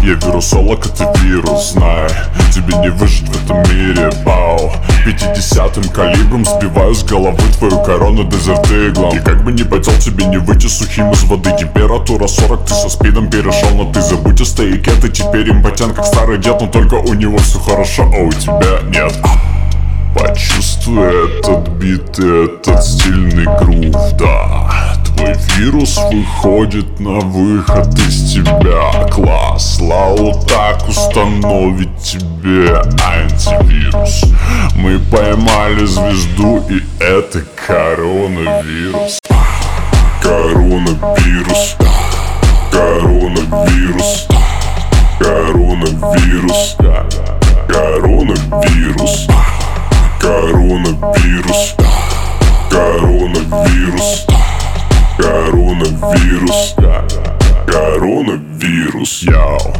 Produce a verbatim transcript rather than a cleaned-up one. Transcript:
Я вирусолог, это вирус, знай, тебе не выжить в этом мире, пау. Пятидесятым калибром сбиваю с головы твою корону дезерт-иглом. И как бы ни потел, тебе не выйти сухим из воды. Температура сорок, ты со спидом перешел, но ты забудь о стояке. Ты теперь импотент, как старый дед, но только у него все хорошо, а у тебя нет. Почувствуй этот бит и этот стильный грув, да. Твой вирус выходит на выход из тебя. Класс, Лаутак установит тебе антивирус. Мы поймали звезду, и это коронавирус. Коронавирус. Коронавирус. Коронавирус. Коронавирус. Коронавирус. Коронавирус. Коронавирус. Коронавирус. Йоу.